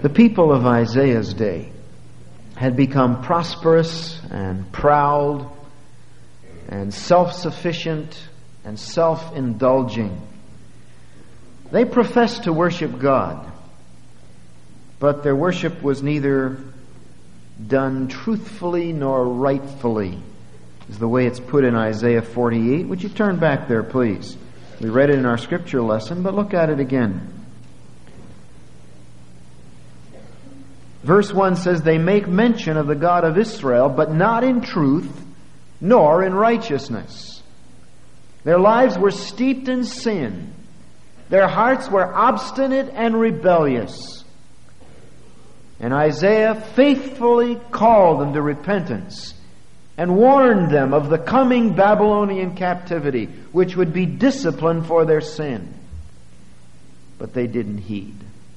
The people of Isaiah's day had become prosperous and proud and self-sufficient and self-indulging. They professed to worship God, but their worship was neither done truthfully nor rightfully, is the way it's put in Isaiah 48. Would you turn back there, please? We read it in our scripture lesson, but look at it again. Verse 1 says, "They make mention of the God of Israel, but not in truth, nor in righteousness." Their lives were steeped in sin. Their hearts were obstinate and rebellious. And Isaiah faithfully called them to repentance and warned them of the coming Babylonian captivity, which would be discipline for their sin. But they didn't heed.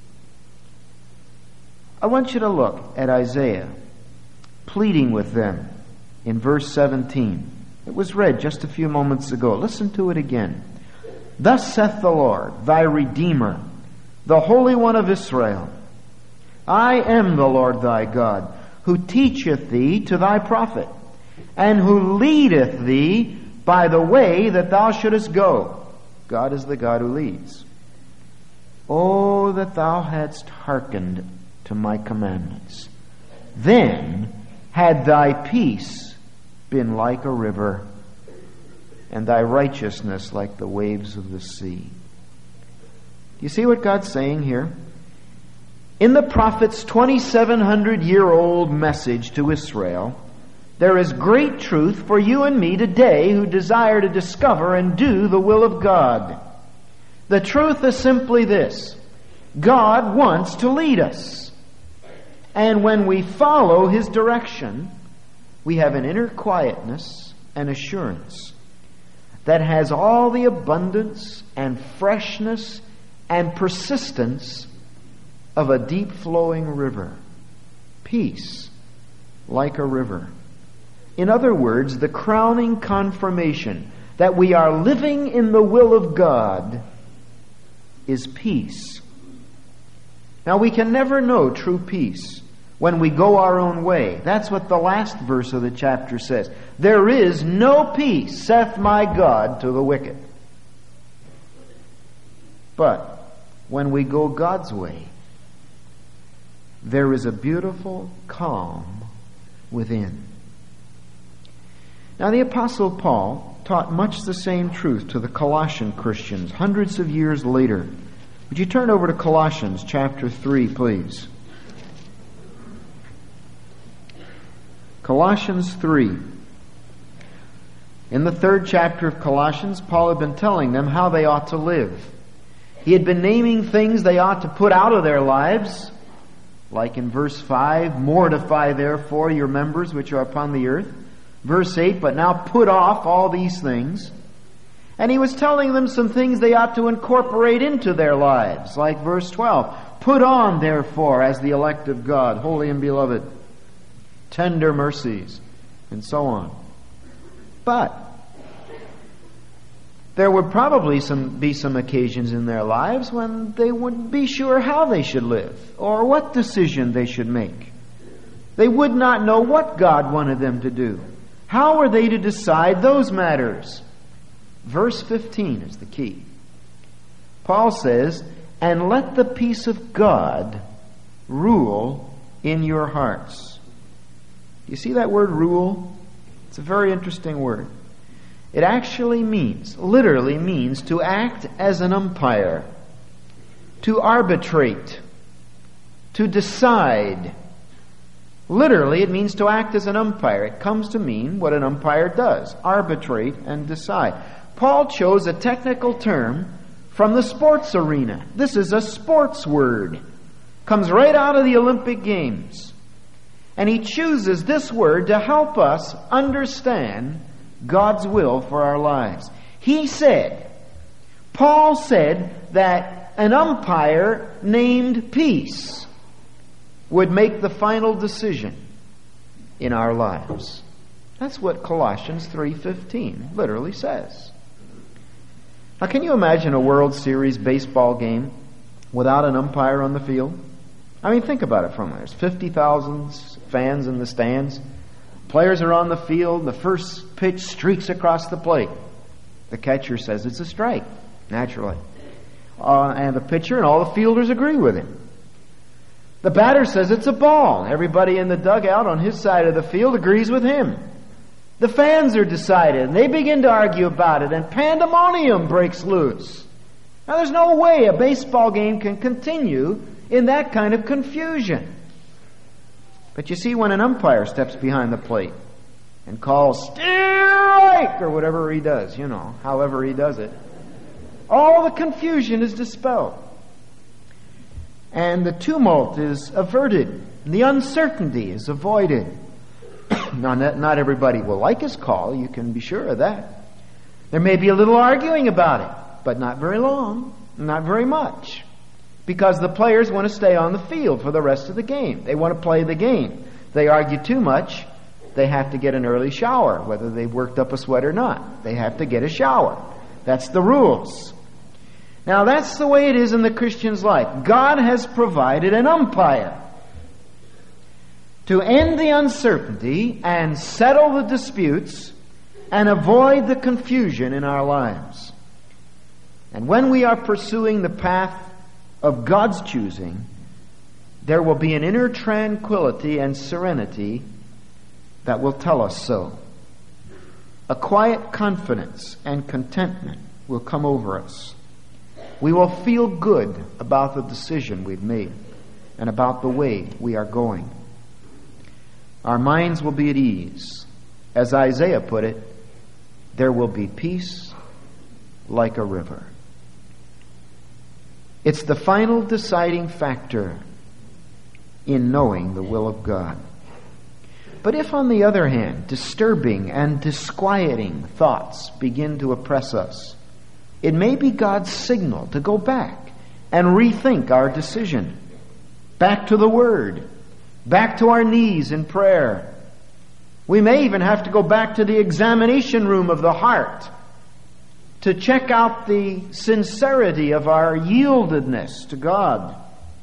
I want you to look at Isaiah pleading with them in verse 17. It was read just a few moments ago. Listen to it again. "Thus saith the Lord, thy Redeemer, the Holy One of Israel, I am the Lord thy God, who teacheth thee to thy profit, and who leadeth thee by the way that thou shouldest go." God is the God who leads. "Oh, that thou hadst hearkened to my commandments. Then had thy peace been like a river, and thy righteousness like the waves of the sea." Do you see what God's saying here? In the prophet's 2,700-year-old message to Israel, there is great truth for you and me today who desire to discover and do the will of God. The truth is simply this: God wants to lead us. And when we follow His direction, we have an inner quietness and assurance that has all the abundance and freshness and persistence of a deep flowing river. Peace like a river. In other words, the crowning confirmation that we are living in the will of God is peace. Now, we can never know true peace when we go our own way. That's what the last verse of the chapter says. "There is no peace, saith my God, to the wicked." But when we go God's way, there is a beautiful calm within. Now, the Apostle Paul taught much the same truth to the Colossian Christians hundreds of years later. Would you turn over to Colossians chapter 3, please? Colossians 3. In the 3rd chapter of Colossians, Paul had been telling them how they ought to live. He had been naming things they ought to put out of their lives, like in verse 5, "Mortify therefore your members which are upon the earth." Verse 8, "But now put off all these things." And he was telling them some things they ought to incorporate into their lives, like verse 12, "Put on therefore as the elect of God, holy and beloved, tender mercies," and so on. But there would probably be some occasions in their lives when they wouldn't be sure how they should live or what decision they should make. They would not know what God wanted them to do. How were they to decide those matters? Verse 15 is the key. Paul says, "And let the peace of God rule in your hearts." You see that word "rule"? It's a very interesting word. It actually literally means to act as an umpire, to arbitrate, to decide. Literally, it means to act as an umpire. It comes to mean what an umpire does: arbitrate and decide. Paul chose a technical term from the sports arena. This is a sports word. Comes right out of the Olympic Games. And he chooses this word to help us understand God's will for our lives. Paul said that an umpire named peace would make the final decision in our lives. That's what Colossians 3:15 literally says. Now, can you imagine a World Series baseball game without an umpire on the field? I mean, think about it for a minute. There's 50,000 fans in the stands. Players are on the field. The first pitch streaks across the plate. The catcher says it's a strike, naturally. And the pitcher and all the fielders agree with him. The batter says it's a ball. Everybody in the dugout on his side of the field agrees with him. The fans are decided, and they begin to argue about it, and pandemonium breaks loose. Now, there's no way a baseball game can continue in that kind of confusion. But you see, when an umpire steps behind the plate and calls strike or whatever he does, however he does it, all the confusion is dispelled. And the tumult is averted. The uncertainty is avoided. Now, not everybody will like his call, you can be sure of that. There may be a little arguing about it, but not very long, not very much. Because the players want to stay on the field for the rest of the game. They want to play the game. If they argue too much, they have to get an early shower, whether they've worked up a sweat or not. They have to get a shower. That's the rules. Now, that's the way it is in the Christian's life. God has provided an umpire to end the uncertainty and settle the disputes and avoid the confusion in our lives. And when we are pursuing the path of God's choosing, there will be an inner tranquility and serenity that will tell us so. A quiet confidence and contentment will come over us. We will feel good about the decision we've made and about the way we are going. Our minds will be at ease. As Isaiah put it, there will be peace like a river. It's the final deciding factor in knowing the will of God. But if, on the other hand, disturbing and disquieting thoughts begin to oppress us, it may be God's signal to go back and rethink our decision. Back to the Word. Back to our knees in prayer. We may even have to go back to the examination room of the heart to check out the sincerity of our yieldedness to God.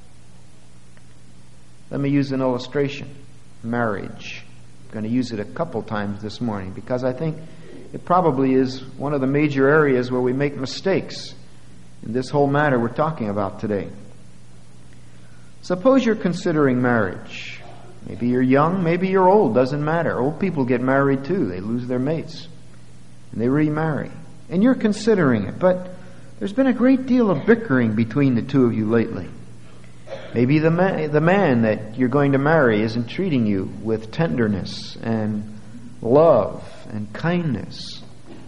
Let me use an illustration. Marriage. I'm going to use it a couple times this morning because I think it probably is one of the major areas where we make mistakes in this whole matter we're talking about today. Suppose you're considering marriage. Maybe you're young, maybe you're old, doesn't matter. Old people get married too. They lose their mates. And they remarry. And you're considering it, but there's been a great deal of bickering between the two of you lately. Maybe the man that you're going to marry isn't treating you with tenderness and love and kindness.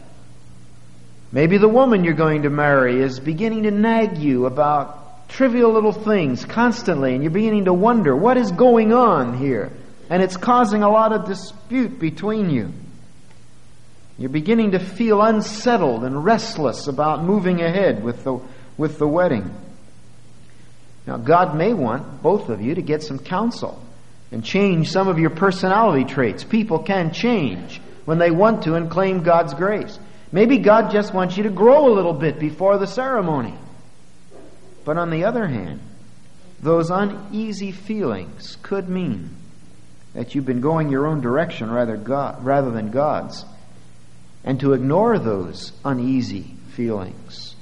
Maybe the woman you're going to marry is beginning to nag you about trivial little things constantly, and you're beginning to wonder what is going on here, and it's causing a lot of dispute between you. You're beginning to feel unsettled and restless about moving ahead with the wedding. Now, God may want both of you to get some counsel and change some of your personality traits. People can change when they want to and claim God's grace. Maybe God just wants you to grow a little bit before the ceremony. But on the other hand, those uneasy feelings could mean that you've been going your own direction rather than God's. And to ignore those uneasy feelings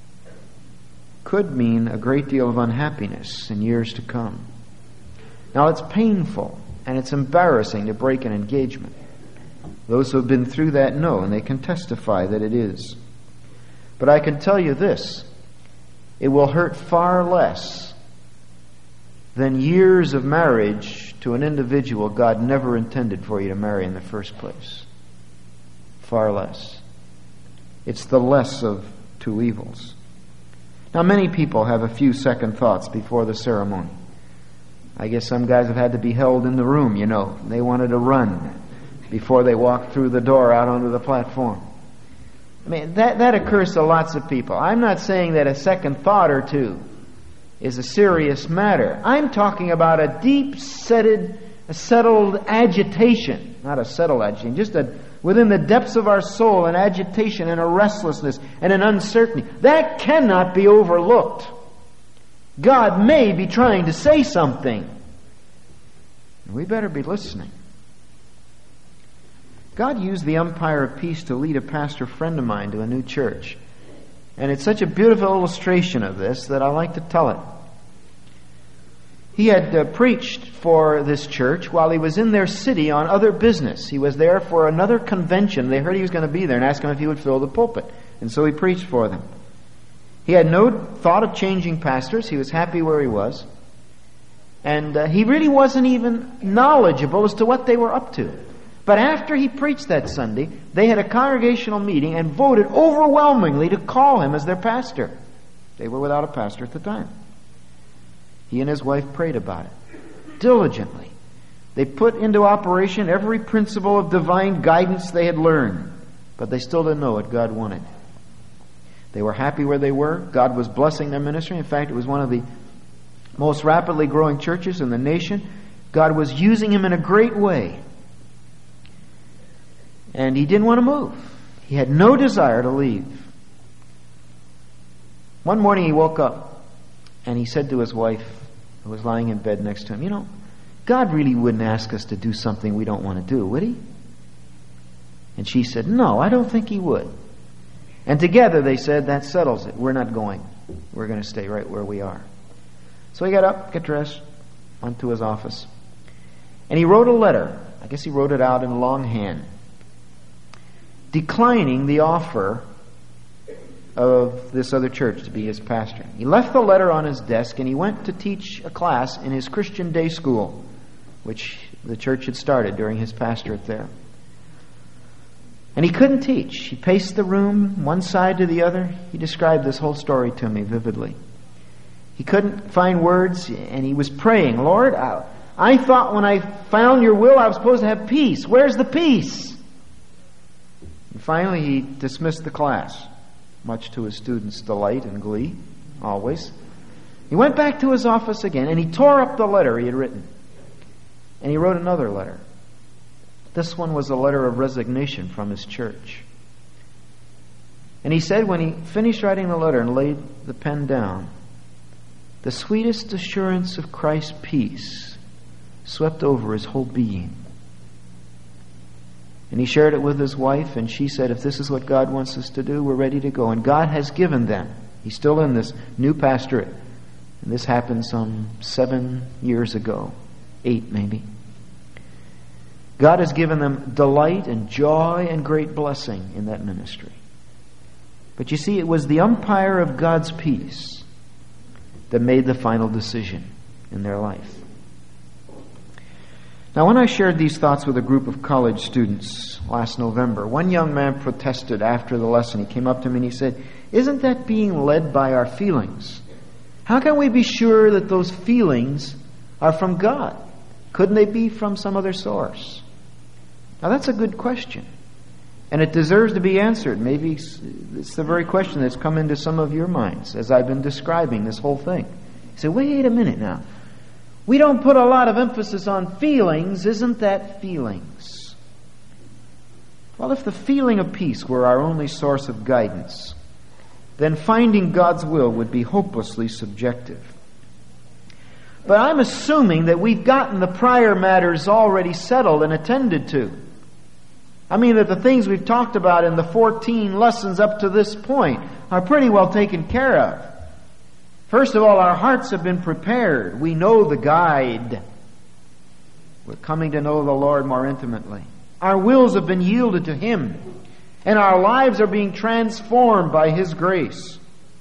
could mean a great deal of unhappiness in years to come. Now, it's painful and it's embarrassing to break an engagement. Those who have been through that know, and they can testify that it is. But I can tell you this, it will hurt far less than years of marriage to an individual God never intended for you to marry in the first place. Far less. It's the less of two evils. Now, many people have a few second thoughts before the ceremony. I guess some guys have had to be held in the room, They wanted to run before they walked through the door out onto the platform. I mean, that occurs to lots of people. I'm not saying that a second thought or two is a serious matter. I'm talking about a deep-settled agitation. Not a settled agitation, just within the depths of our soul, an agitation and a restlessness and an uncertainty. That cannot be overlooked. God may be trying to say something. We better be listening. God used the umpire of peace to lead a pastor friend of mine to a new church. And it's such a beautiful illustration of this that I like to tell it. He had preached for this church while he was in their city on other business. He was there for another convention. They heard he was going to be there and asked him if he would fill the pulpit. And so he preached for them. He had no thought of changing pastors. He was happy where he was. And he really wasn't even knowledgeable as to what they were up to. But after he preached that Sunday, they had a congregational meeting and voted overwhelmingly to call him as their pastor. They were without a pastor at the time. He and his wife prayed about it diligently. They put into operation every principle of divine guidance they had learned, but they still didn't know what God wanted. They were happy where they were. God was blessing their ministry. In fact, it was one of the most rapidly growing churches in the nation. God was using him in a great way. And he didn't want to move. He had no desire to leave. One morning he woke up and he said to his wife, who was lying in bed next to him, "You know, God really wouldn't ask us to do something we don't want to do, would he?" And she said, "No, I don't think he would." And together they said, "That settles it. We're not going. We're going to stay right where we are." So he got up, got dressed, went to his office, and he wrote a letter. I guess he wrote it out in longhand, declining the offer of this other church to be his pastor. He left the letter on his desk and he went to teach a class in his Christian day school, which the church had started during his pastorate there. And he couldn't teach. He paced the room one side to the other. He described this whole story to me vividly. He couldn't find words and he was praying, "Lord, I thought when I found your will I was supposed to have peace. Where's the peace?" And finally he dismissed the class, much to his students' delight and glee, always. He went back to his office again, and he tore up the letter he had written. And he wrote another letter. This one was a letter of resignation from his church. And he said when he finished writing the letter and laid the pen down, the sweetest assurance of Christ's peace swept over his whole being. And he shared it with his wife, and she said, "If this is what God wants us to do, we're ready to go." And God has given them. He's still in this new pastorate. And this happened some 7 years ago, 8 maybe. God has given them delight and joy and great blessing in that ministry. But you see, it was the umpire of God's peace that made the final decision in their life. Now, when I shared these thoughts with a group of college students last November, one young man protested after the lesson. He came up to me and he said, "Isn't that being led by our feelings? How can we be sure that those feelings are from God? Couldn't they be from some other source?" Now, that's a good question, and it deserves to be answered. Maybe it's the very question that's come into some of your minds as I've been describing this whole thing. You say, "Wait a minute now. We don't put a lot of emphasis on feelings. Isn't that feelings?" Well, if the feeling of peace were our only source of guidance, then finding God's will would be hopelessly subjective. But I'm assuming that we've gotten the prior matters already settled and attended to. I mean that the things we've talked about in the 14 lessons up to this point are pretty well taken care of. First of all, our hearts have been prepared. We know the guide. We're coming to know the Lord more intimately. Our wills have been yielded to Him, and our lives are being transformed by His grace.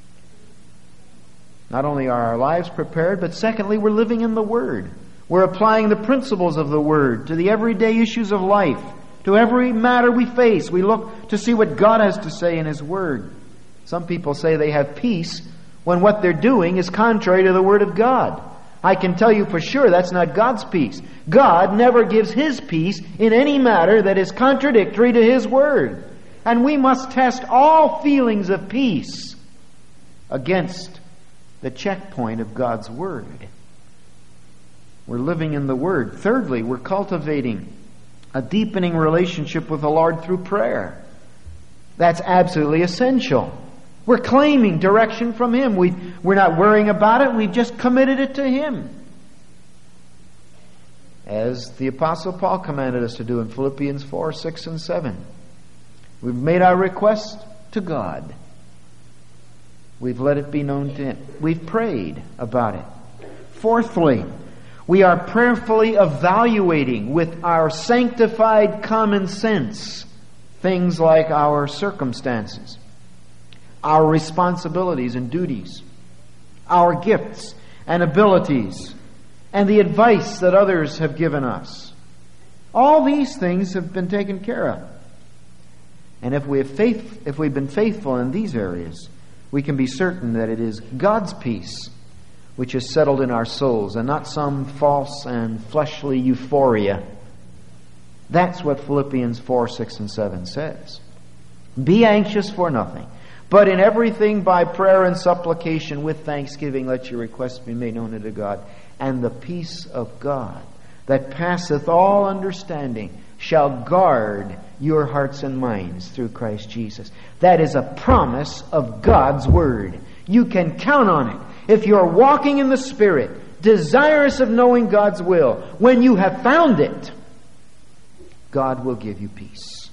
Not only are our lives prepared, but secondly, we're living in the Word. We're applying the principles of the Word to the everyday issues of life, to every matter we face. We look to see what God has to say in His Word. Some people say they have peace when what they're doing is contrary to the Word of God. I can tell you for sure that's not God's peace. God never gives His peace in any matter that is contradictory to His Word. And we must test all feelings of peace against the checkpoint of God's Word. We're living in the Word. Thirdly, we're cultivating a deepening relationship with the Lord through prayer. That's absolutely essential. We're claiming direction from Him. We're not worrying about it. We've just committed it to Him. As the Apostle Paul commanded us to do in Philippians 4, 6, and 7. We've made our request to God. We've let it be known to Him. We've prayed about it. Fourthly, we are prayerfully evaluating with our sanctified common sense things like our circumstances, our responsibilities and duties, our gifts and abilities, and the advice that others have given us. All these things have been taken care of. And if we've been faithful in these areas, we can be certain that it is God's peace which is settled in our souls and not some false and fleshly euphoria. That's what Philippians 4, 6, and 7 says. Be anxious for nothing, but in everything by prayer and supplication with thanksgiving let your requests be made known unto God. And the peace of God that passeth all understanding shall guard your hearts and minds through Christ Jesus. That is a promise of God's Word. You can count on it. If you're walking in the Spirit, desirous of knowing God's will, when you have found it, God will give you peace.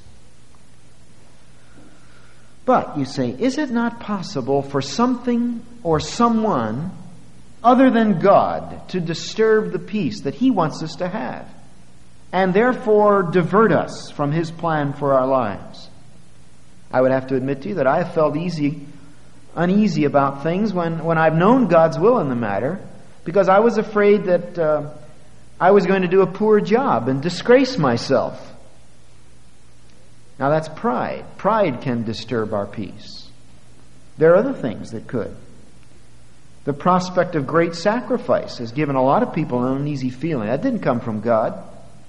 But, you say, is it not possible for something or someone other than God to disturb the peace that He wants us to have, and therefore divert us from His plan for our lives? I would have to admit to you that I have felt uneasy about things when I've known God's will in the matter, because I was afraid that I was going to do a poor job and disgrace myself. Now that's pride. Pride can disturb our peace. There are other things that could. The prospect of great sacrifice has given a lot of people an uneasy feeling. That didn't come from God.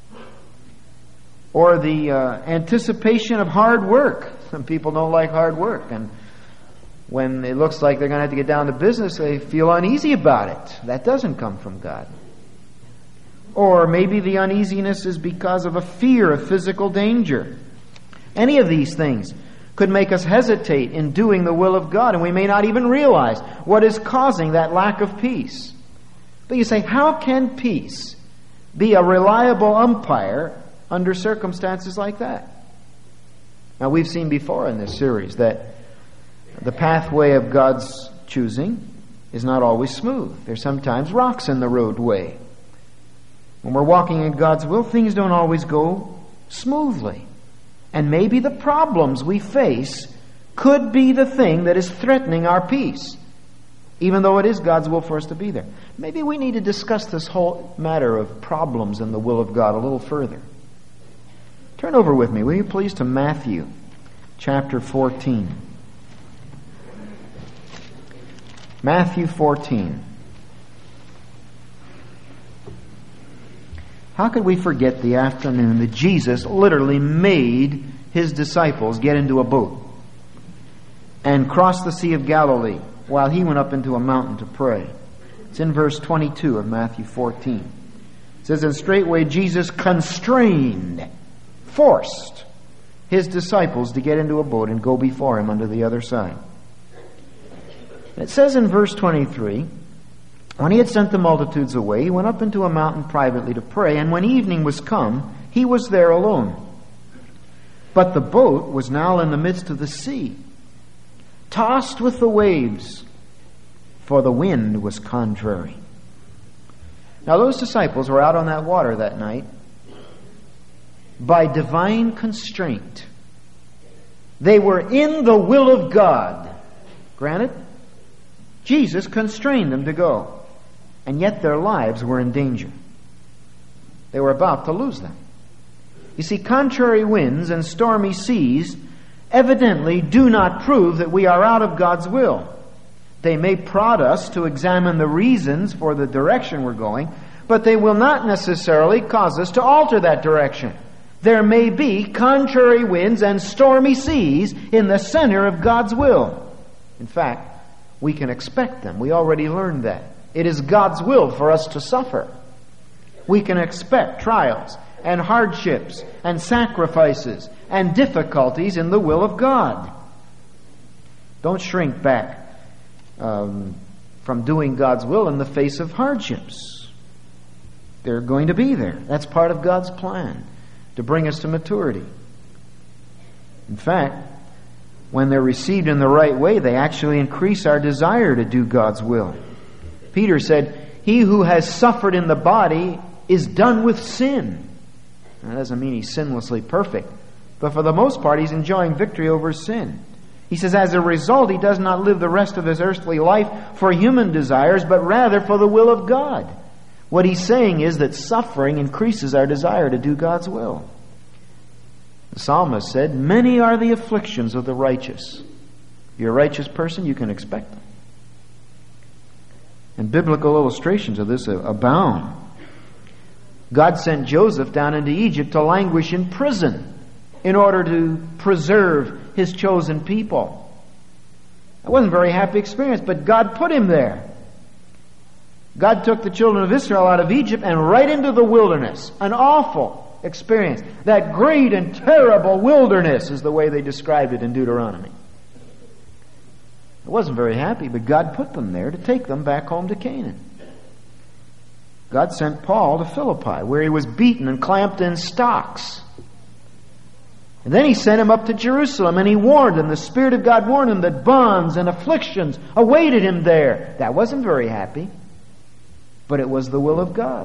Or the anticipation of hard work. Some people don't like hard work, and when it looks like they're going to have to get down to business, they feel uneasy about it. That doesn't come from God. Or maybe the uneasiness is because of a fear of physical danger. Any of these things could make us hesitate in doing the will of God, and we may not even realize what is causing that lack of peace. But you say, how can peace be a reliable umpire under circumstances like that? Now, we've seen before in this series that the pathway of God's choosing is not always smooth. There's sometimes rocks in the roadway. When we're walking in God's will, things don't always go smoothly. And maybe the problems we face could be the thing that is threatening our peace, even though it is God's will for us to be there. Maybe we need to discuss this whole matter of problems in the will of God a little further. Turn over with me, will you please, to Matthew chapter 14. Matthew 14. How could we forget the afternoon that Jesus literally made His disciples get into a boat and cross the Sea of Galilee while He went up into a mountain to pray? It's in verse 22 of Matthew 14. It says, and straightway Jesus forced His disciples to get into a boat and go before Him unto the other side. It says in verse 23, when He had sent the multitudes away, He went up into a mountain privately to pray, and when evening was come, He was there alone. But the boat was now in the midst of the sea, tossed with the waves, for the wind was contrary. Now those disciples were out on that water that night by divine constraint. They were in the will of God. Granted, Jesus constrained them to go. And yet their lives were in danger. They were about to lose them. You see, contrary winds and stormy seas evidently do not prove that we are out of God's will. They may prod us to examine the reasons for the direction we're going, but they will not necessarily cause us to alter that direction. There may be contrary winds and stormy seas in the center of God's will. In fact, we can expect them. We already learned that. It is God's will for us to suffer. We can expect trials and hardships and sacrifices and difficulties in the will of God. Don't shrink back from doing God's will in the face of hardships. They're going to be there. That's part of God's plan to bring us to maturity. In fact, when they're received in the right way, they actually increase our desire to do God's will. Peter said, "He who has suffered in the body is done with sin." That doesn't mean he's sinlessly perfect, but for the most part, he's enjoying victory over sin. He says, as a result, he does not live the rest of his earthly life for human desires, but rather for the will of God. What he's saying is that suffering increases our desire to do God's will. The psalmist said, "Many are the afflictions of the righteous." If you're a righteous person, you can expect them. And biblical illustrations of this abound. God sent Joseph down into Egypt to languish in prison in order to preserve His chosen people. It wasn't a very happy experience, but God put him there. God took the children of Israel out of Egypt and right into the wilderness. An awful experience. That great and terrible wilderness is the way they described it in Deuteronomy. It wasn't very happy, but God put them there to take them back home to Canaan. God sent Paul to Philippi, where he was beaten and clamped in stocks. And then he sent him up to Jerusalem, and he warned him, the Spirit of God warned him that bonds and afflictions awaited him there. That wasn't very happy, but it was the will of God.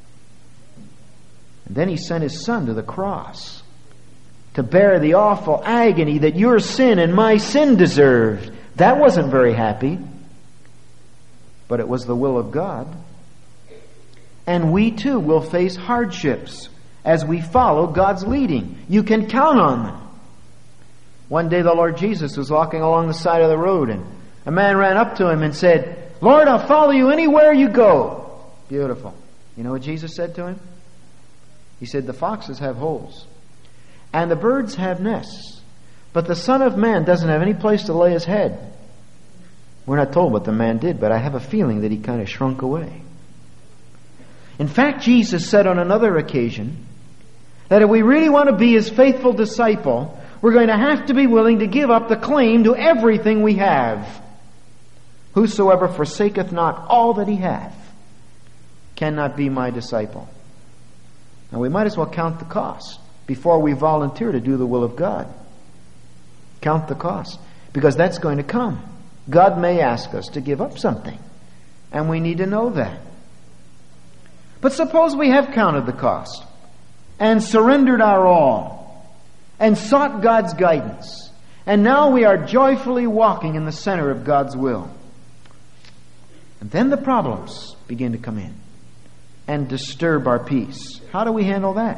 And then he sent his Son to the cross to bear the awful agony that your sin and my sin deserved. That wasn't very happy, but it was the will of God. And we too will face hardships as we follow God's leading. You can count on them. One day the Lord Jesus was walking along the side of the road, and a man ran up to him and said, "Lord, I'll follow you anywhere you go." Beautiful. You know what Jesus said to him? He said, "The foxes have holes, and the birds have nests, but the Son of Man doesn't have any place to lay his head." We're not told what the man did, but I have a feeling that he kind of shrunk away. In fact, Jesus said on another occasion that if we really want to be His faithful disciple, we're going to have to be willing to give up the claim to everything we have. "Whosoever forsaketh not all that he hath cannot be my disciple." Now we might as well count the cost before we volunteer to do the will of God. Count the cost, because that's going to come. God may ask us to give up something, and we need to know that. But suppose we have counted the cost and surrendered our all and sought God's guidance, and now we are joyfully walking in the center of God's will. And then the problems begin to come in and disturb our peace. How do we handle that?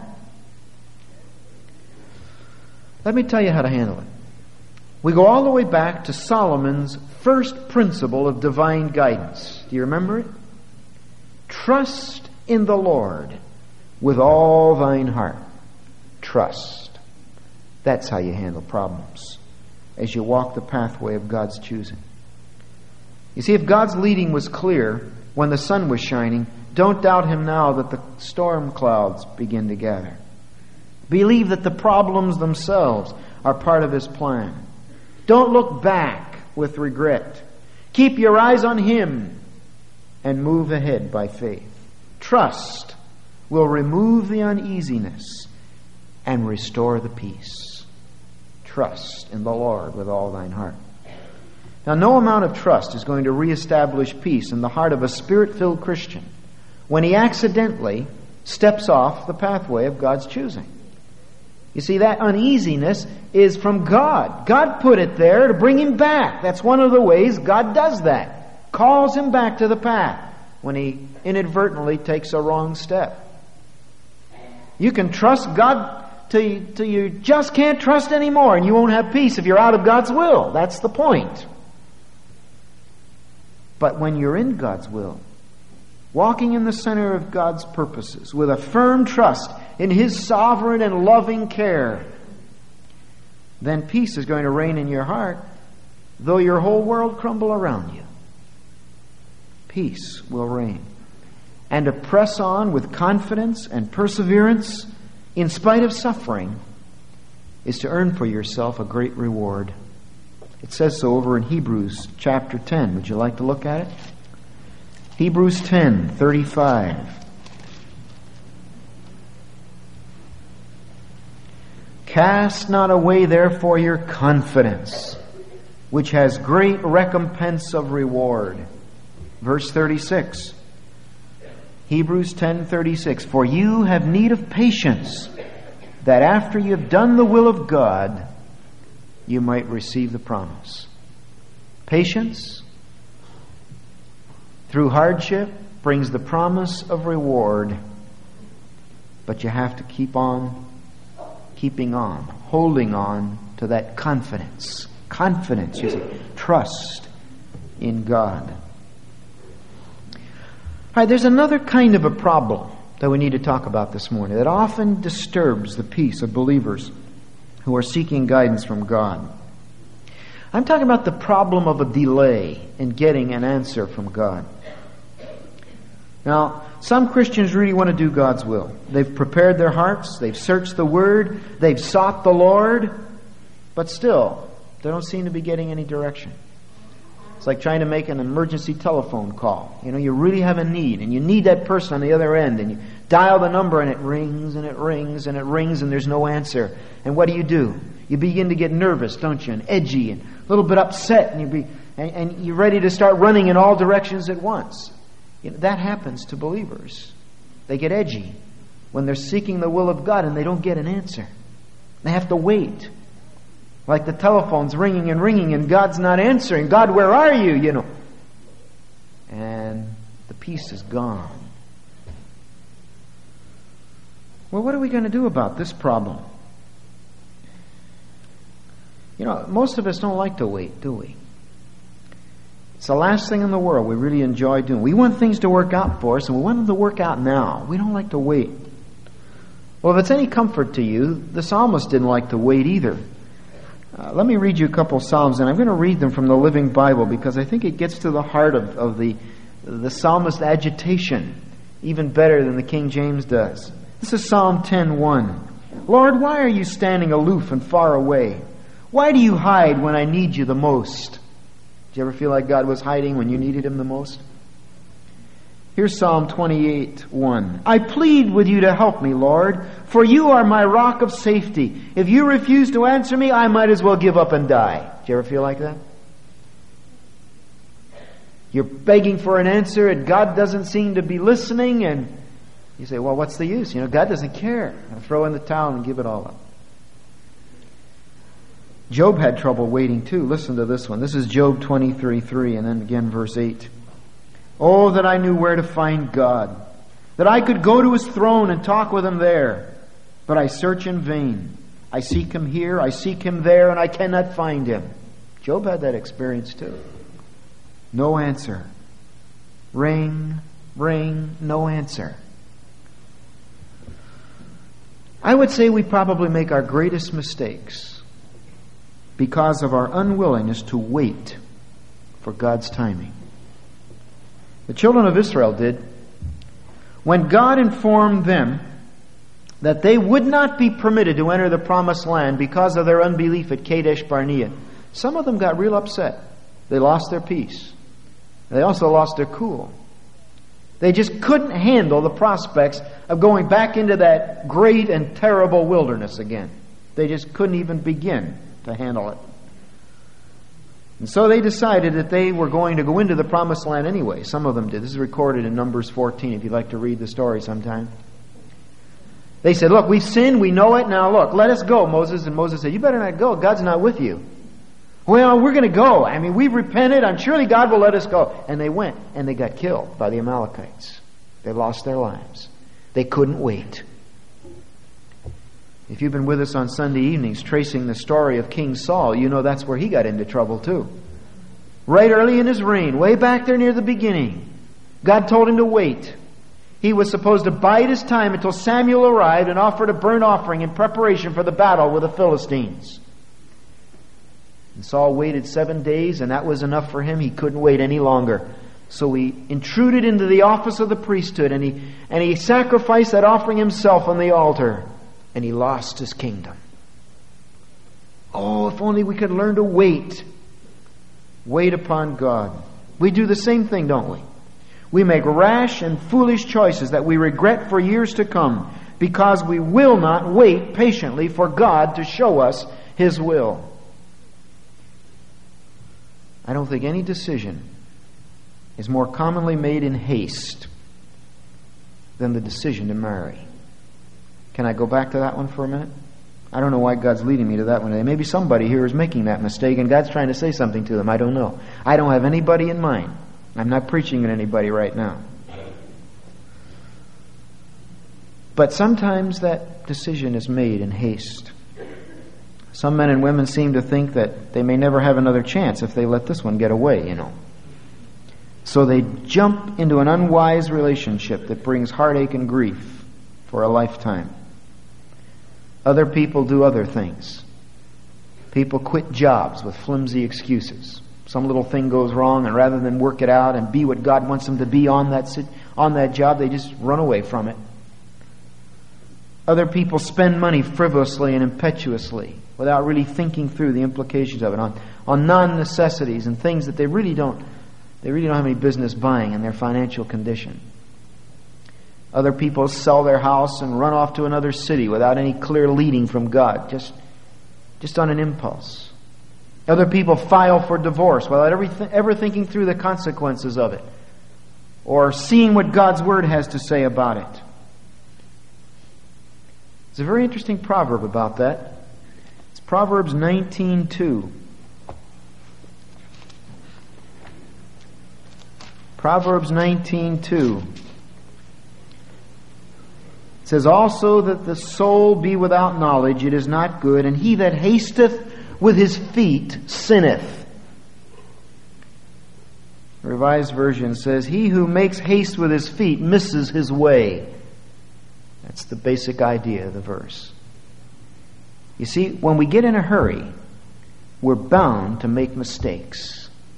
Let me tell you how to handle it. We go all the way back to Solomon's first principle of divine guidance. Do you remember it? Trust in the Lord with all thine heart. Trust. That's how you handle problems as you walk the pathway of God's choosing. You see, if God's leading was clear when the sun was shining, don't doubt Him now that the storm clouds begin to gather. Believe that the problems themselves are part of His plan. Don't look back with regret. Keep your eyes on Him and move ahead by faith. Trust will remove the uneasiness and restore the peace. Trust in the Lord with all thine heart. Now, no amount of trust is going to reestablish peace in the heart of a Spirit-filled Christian when he accidentally steps off the pathway of God's choosing. You see, that uneasiness is from God. God put it there to bring him back. That's one of the ways God does that. Calls him back to the path when he inadvertently takes a wrong step. You can trust God till you just can't trust anymore, and you won't have peace if you're out of God's will. That's the point. But when you're in God's will, walking in the center of God's purposes with a firm trust in His sovereign and loving care, then peace is going to reign in your heart, though your whole world crumble around you. Peace will reign. And to press on with confidence and perseverance in spite of suffering is to earn for yourself a great reward. It says so over in Hebrews chapter 10. Would you like to look at it? Hebrews 10:35. Cast not away therefore your confidence, which has great recompense of reward. Verse 36. Hebrews 10:36. For you have need of patience, that after you have done the will of God, you might receive the promise. Patience through hardship brings the promise of reward, but you have to keep on keeping on, holding on to that confidence. Confidence, you see, trust in God. All right, there's another kind of a problem that we need to talk about this morning that often disturbs the peace of believers who are seeking guidance from God. I'm talking about the problem of a delay in getting an answer from God. Now, some Christians really want to do God's will. They've prepared their hearts, they've searched the Word, they've sought the Lord, but still, they don't seem to be getting any direction. It's like trying to make an emergency telephone call. You know, you really have a need, and you need that person on the other end, and you dial the number, and it rings, and it rings, and it rings, and there's no answer. And what do? You begin to get nervous, don't you, and edgy, and a little bit upset, and you're ready to start running in all directions at once. You know, that happens to believers. They get edgy when they're seeking the will of God, and they don't get an answer. They have to wait. Like the telephone's ringing and ringing, and God's not answering. God, where are you? You know. And the peace is gone. Well, what are we going to do about this problem? You know, most of us don't like to wait, do we? It's the last thing in the world we really enjoy doing. We want things to work out for us, and we want them to work out now. We don't like to wait. Well, if it's any comfort to you, the psalmist didn't like to wait either. Let me read you a couple psalms, and I'm going to read them from the Living Bible because I think it gets to the heart of the psalmist's agitation even better than the King James does. This is Psalm 10:1. Lord, why are you standing aloof and far away? Why do you hide when I need you the most? Did you ever feel like God was hiding when you needed Him the most? Here's Psalm 28:1. I plead with you to help me, Lord, for you are my rock of safety. If you refuse to answer me, I might as well give up and die. Did you ever feel like that? You're begging for an answer and God doesn't seem to be listening, and you say, well, what's the use? You know, God doesn't care. I'll throw in the towel and give it all up. Job had trouble waiting too. Listen to this one. This is Job 23:3, and then again verse 8. Oh, that I knew where to find God, that I could go to His throne and talk with Him there. But I search in vain. I seek Him here, I seek Him there, and I cannot find Him. Job had that experience too. No answer. Ring, ring, no answer. I would say we probably make our greatest mistakes because of our unwillingness to wait for God's timing. The children of Israel did. When God informed them that they would not be permitted to enter the promised land because of their unbelief at Kadesh Barnea, some of them got real upset. They lost their peace. They also lost their cool. They just couldn't handle the prospects of going back into that great and terrible wilderness again. They just couldn't even begin to handle it. And so they decided that they were going to go into the promised land anyway. Some of them did. This is recorded in Numbers 14 if you'd like to read the story sometime. They said, look, we've sinned, we know it, now look, let us go, Moses. And Moses said, you better not go, God's not with you. Well, we're going to go. I mean, we've repented, and surely God will let us go. And they went, and they got killed by the Amalekites. They lost their lives. They couldn't wait. If you've been with us on Sunday evenings tracing the story of King Saul, you know that's where he got into trouble too. Right early in his reign, way back there near the beginning, God told him to wait. He was supposed to bide his time until Samuel arrived and offered a burnt offering in preparation for the battle with the Philistines. And Saul waited 7 days, and that was enough for him. He couldn't wait any longer. So he intruded into the office of the priesthood, and he sacrificed that offering himself on the altar. And he lost his kingdom. Oh, if only we could learn to wait Wait upon God. We do the same thing, don't we? We make rash and foolish choices that we regret for years to come because we will not wait patiently for God to show us His will. I don't think any decision is more commonly made in haste than the decision to marry. Can I go back to that one for a minute? I don't know why God's leading me to that one today. Maybe somebody here is making that mistake and God's trying to say something to them. I don't know. I don't have anybody in mind. I'm not preaching at anybody right now. But sometimes that decision is made in haste. Some men and women seem to think that they may never have another chance if they let this one get away, So they jump into an unwise relationship that brings heartache and grief for a lifetime. Other people do other things. People quit jobs with flimsy excuses. Some little thing goes wrong, and rather than work it out and be what God wants them to be on that job, they just run away from it. Other people spend money frivolously and impetuously without really thinking through the implications of it on non-necessities and things that they really don't have any business buying in their financial condition. Other people sell their house and run off to another city without any clear leading from God, just on an impulse. Other people file for divorce without ever thinking through the consequences of it or seeing what God's Word has to say about it. There's a very interesting proverb about that. It's Proverbs 19:2. Proverbs 19:2. It says, also that the soul be without knowledge, it is not good, and he that hasteth with his feet sinneth. The Revised Version says, he who makes haste with his feet misses his way. That's the basic idea of the verse. You see, when we get in a hurry, we're bound to make mistakes.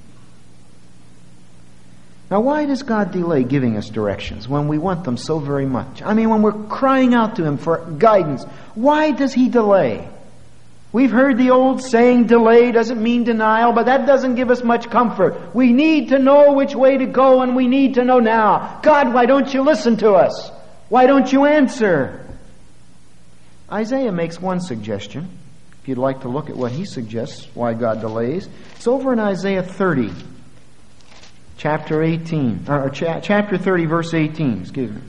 Now, why does God delay giving us directions when we want them so very much? I mean, when we're crying out to Him for guidance, why does He delay? We've heard the old saying, delay doesn't mean denial, but that doesn't give us much comfort. We need to know which way to go, and we need to know now. God, why don't you listen to us? Why don't you answer? Isaiah makes one suggestion. If you'd like to look at what he suggests, why God delays, it's over in Isaiah 30. Chapter 30, verse 18, excuse me.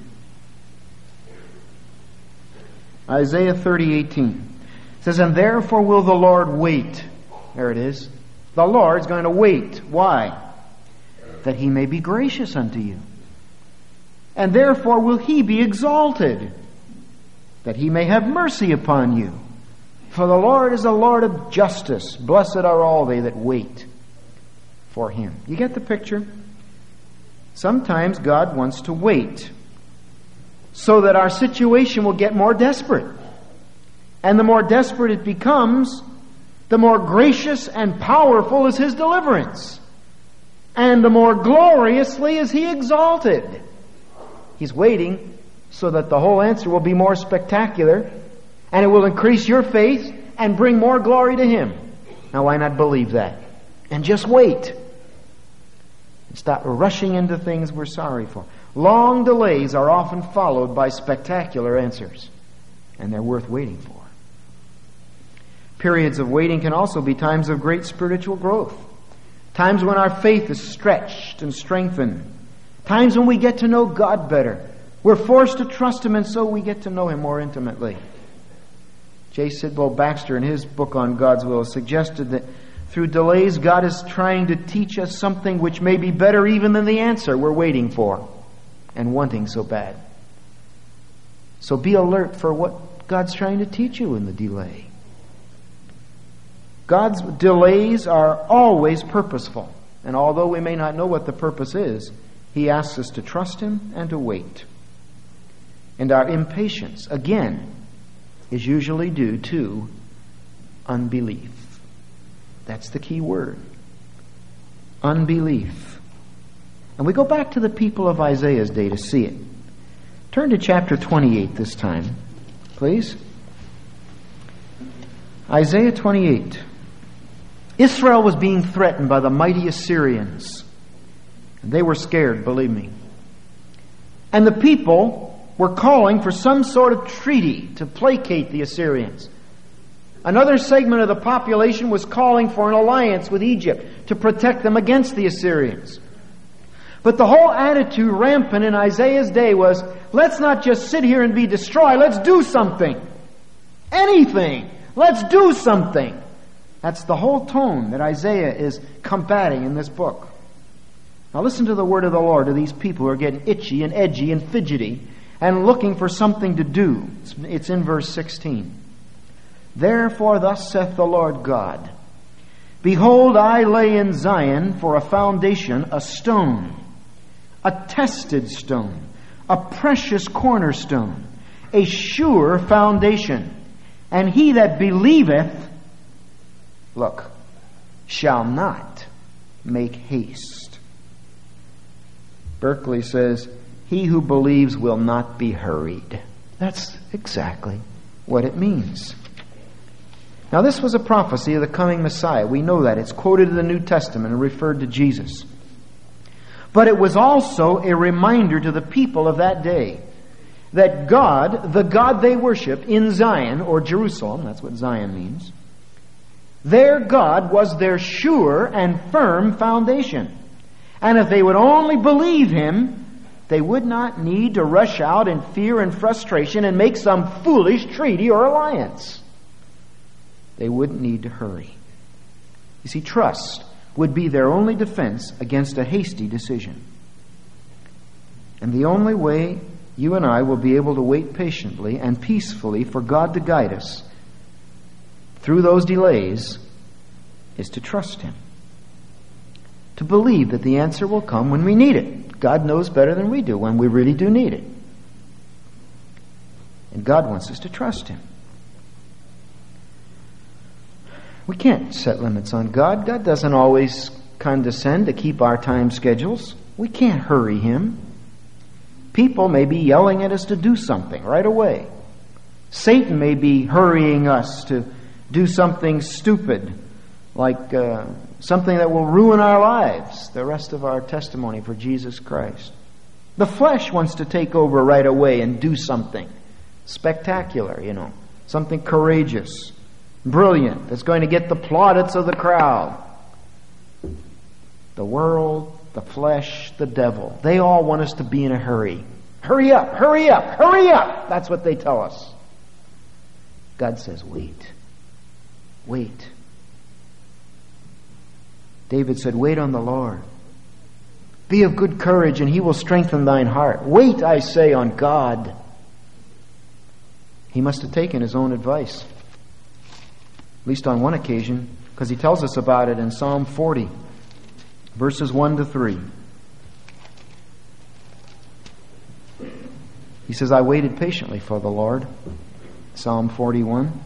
Isaiah 30:18. It says, and therefore will the Lord wait. There it is. The Lord's going to wait. Why? That He may be gracious unto you. And therefore will He be exalted, that He may have mercy upon you. For the Lord is a Lord of justice. Blessed are all they that wait for Him. You get the picture? Sometimes God wants to wait so that our situation will get more desperate. And the more desperate it becomes, the more gracious and powerful is His deliverance. And the more gloriously is He exalted. He's waiting so that the whole answer will be more spectacular, and it will increase your faith and bring more glory to Him. Now, why not believe that? And just wait. And stop rushing into things we're sorry for. Long delays are often followed by spectacular answers, and they're worth waiting for. Periods of waiting can also be times of great spiritual growth. Times when our faith is stretched and strengthened. Times when we get to know God better. We're forced to trust Him, and so we get to know Him more intimately. J. Sidlow Baxter, in his book on God's will, suggested that through delays, God is trying to teach us something which may be better even than the answer we're waiting for and wanting so bad. So be alert for what God's trying to teach you in the delay. God's delays are always purposeful. And although we may not know what the purpose is, He asks us to trust Him and to wait. And our impatience, again, is usually due to unbelief. That's the key word. Unbelief. And we go back to the people of Isaiah's day to see it. Turn to chapter 28 this time, please. Isaiah 28. Israel was being threatened by the mighty Assyrians. And they were scared, believe me. And the people were calling for some sort of treaty to placate the Assyrians. Another segment of the population was calling for an alliance with Egypt to protect them against the Assyrians. But the whole attitude rampant in Isaiah's day was, let's not just sit here and be destroyed, let's do something. Anything. Let's do something. That's the whole tone that Isaiah is combating in this book. Now listen to the word of the Lord to these people who are getting itchy and edgy and fidgety and looking for something to do. It's in verse 16. Therefore thus saith the Lord God, Behold, I lay in Zion for a foundation a stone, a tested stone, a precious cornerstone, a sure foundation. And he that believeth, look, shall not make haste. Berkeley says, he who believes will not be hurried. That's exactly what it means. Now this was a prophecy of the coming Messiah. We know that. It's quoted in the New Testament and referred to Jesus. But it was also a reminder to the people of that day that God, the God they worshiped in Zion, or Jerusalem, that's what Zion means, their God was their sure and firm foundation. And if they would only believe Him, they would not need to rush out in fear and frustration and make some foolish treaty or alliance. They wouldn't need to hurry. You see, trust would be their only defense against a hasty decision. And the only way you and I will be able to wait patiently and peacefully for God to guide us through those delays is to trust Him. To believe that the answer will come when we need it. God knows better than we do when we really do need it. And God wants us to trust Him. We can't set limits on God. God doesn't always condescend to keep our time schedules. We can't hurry Him. People may be yelling at us to do something right away. Satan may be hurrying us to do something stupid, like something that will ruin our lives, the rest of our testimony for Jesus Christ. The flesh wants to take over right away and do something spectacular, something courageous, brilliant, that's going to get the plaudits of the crowd. The world, the flesh, the devil, they all want us to be in a hurry. Hurry up, hurry up, hurry up! That's what they tell us. God says, wait. Wait. David said, wait on the Lord. Be of good courage, and He will strengthen thine heart. Wait, I say, on God. He must have taken his own advice. At least on one occasion, because he tells us about it in Psalm 40, verses 1 to 3. He says, I waited patiently for the Lord. Psalm 41.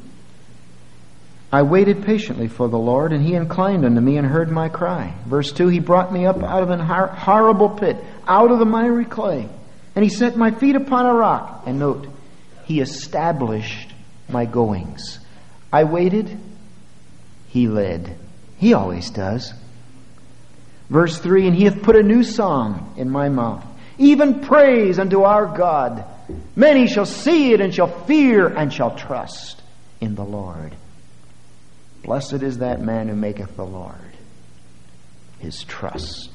I waited patiently for the Lord, and He inclined unto me and heard my cry. Verse 2, He brought me up out of an horrible pit, out of the miry clay, and He set my feet upon a rock. And note, He established my goings. I waited, He led. He always does. Verse 3, and He hath put a new song in my mouth, even praise unto our God. Many shall see it and shall fear and shall trust in the Lord. Blessed is that man who maketh the Lord his trust.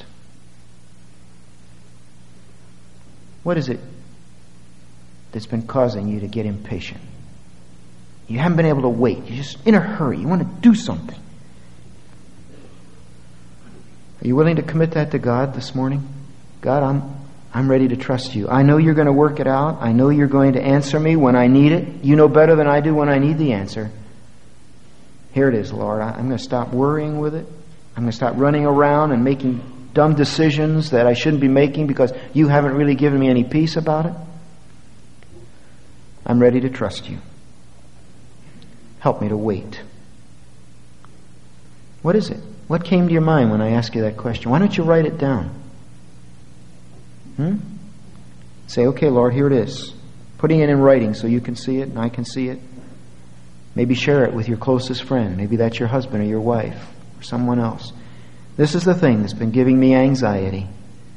What is it that's been causing you to get impatient? You haven't been able to wait. You're just in a hurry. You want to do something. Are you willing to commit that to God this morning? God, I'm ready to trust You. I know You're going to work it out. I know You're going to answer me when I need it. You know better than I do when I need the answer. Here it is, Lord. I'm going to stop worrying with it. I'm going to stop running around and making dumb decisions that I shouldn't be making because You haven't really given me any peace about it. I'm ready to trust You. Help me to wait. What is it? What came to your mind when I asked you that question? Why don't you write it down? Say, okay, Lord, here it is. Putting it in writing so You can see it and I can see it. Maybe share it with your closest friend. Maybe that's your husband or your wife or someone else. This is the thing that's been giving me anxiety.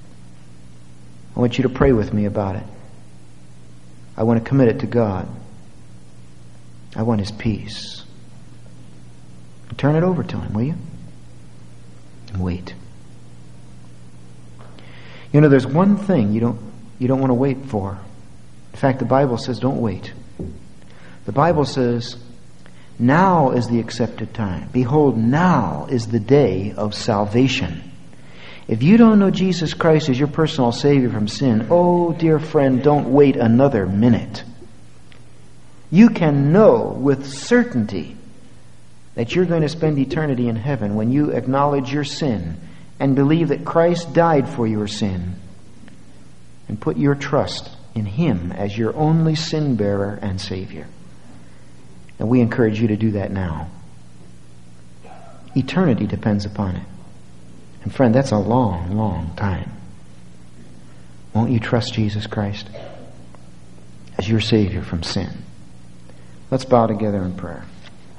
I want you to pray with me about it. I want to commit it to God. I want His peace. Turn it over to Him, will you? And wait. You know, there's one thing you don't want to wait for. In fact, the Bible says don't wait. The Bible says, now is the accepted time. Behold, now is the day of salvation. If you don't know Jesus Christ as your personal Savior from sin, oh, dear friend, don't wait another minute. You can know with certainty that you're going to spend eternity in heaven when you acknowledge your sin and believe that Christ died for your sin and put your trust in Him as your only sin bearer and Savior. And we encourage you to do that now. Eternity depends upon it. And friend, that's a long, long time. Won't you trust Jesus Christ as your Savior from sin? Let's bow together in prayer.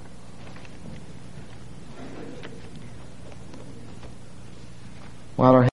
While our